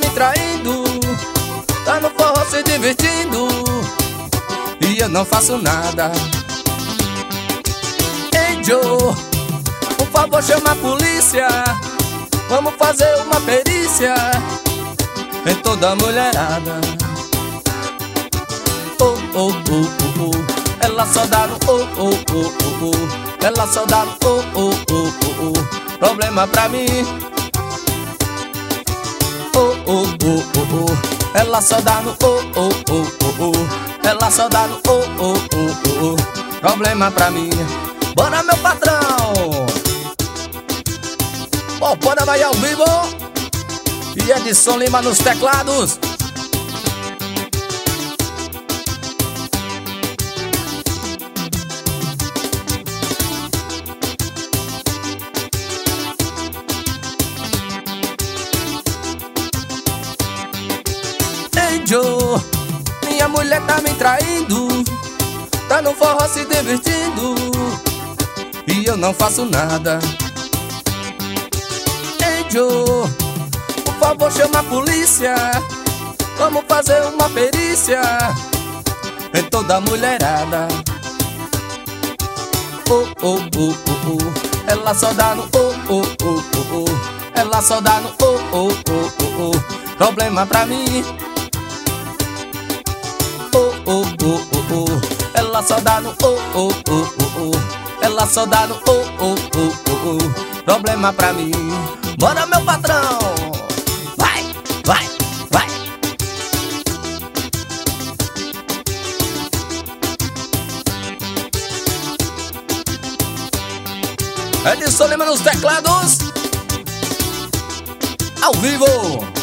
me traindo, tá no forró se divertindo e eu não faço nada. Ei Joe, por favor chama a polícia, vamos fazer uma perícia em toda a mulherada. Oh, oh, oh, oh, oh. Ela só dá no oh, oh, oh, oh, oh. Ela só dá no oh, oh, oh, oh, oh. Problema pra mim. Oh, oh, oh, oh, oh. Ela só dá no oh, oh, oh, oh, oh. Ela só dá no oh, oh, oh, oh, oh. Problema pra mim. Bora meu patrão. Oh, bora vai ao vivo. E Edson Lima nos teclados. Ei Joe, minha mulher tá me traindo, tá no forró se divertindo e eu não faço nada. Ei Joe, por favor chama a polícia, vamos fazer uma perícia em toda a mulherada. Oh, oh, oh, oh, oh. Ela só dá no oh, oh, oh, oh, oh. Ela só dá no oh, oh, oh, oh, oh. Problema pra mim. Oh, oh, oh, oh, oh. Ela só dá no oh, oh, oh, oh, oh. Ela só dá no oh, oh, oh, oh, oh. Problema pra mim. Bora meu patrão. Vai, vai, vai. Edson Lima nos teclados. Ao vivo.